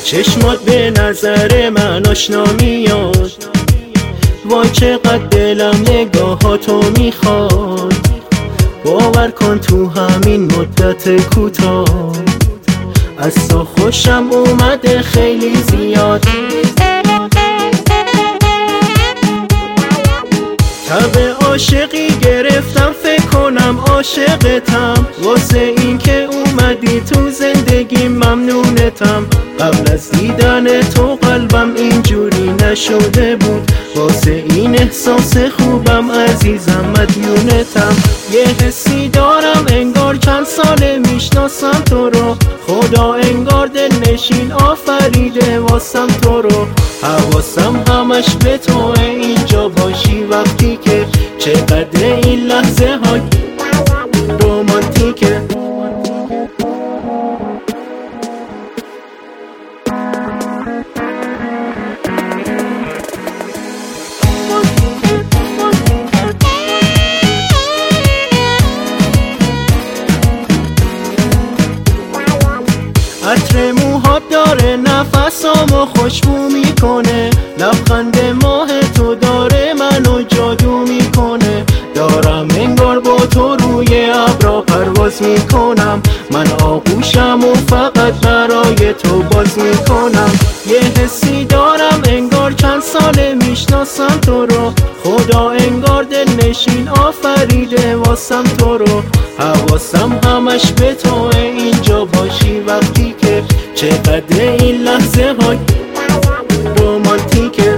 چشمات به نظر من آشنا میاد، وای چقدر دلم نگاهاتو میخواد. باور کن تو همین مدت کوتاه از تو خوشم اومده خیلی زیاد. تب عاشقی گرفتم، فکر کنم عاشقتم، واسه این که اومدی تو زندگی ممنونتم. قبل از دیدن تو قلبم اینجوری نشده بود، واسه این احساس خوبم عزیزم مدیونتم. یه حسی دارم انگار چند ساله میشناسم تو رو، خدا انگار دلنشین آفریده واسم تو رو. حواسم همش به توه، اینجا باشی وقتی که چقدر این لحظه های رومانتیکه. عطر موهات داره نفسامو خوشبو میکنه، لبخند ماه تو داره منو جادو میکنه. دارم انگار با تو روی ابرا پرواز میکنم، من آغوشم و فقط برای تو باز میکنم. یه حسی دارم انگار چند ساله میشناسم تو رو، خدا انگار دلنشین آفریده واسم تو رو. حواسم همش به توه، اینجا باشی وقتی که چقدر این لحظه های رومانتیکه.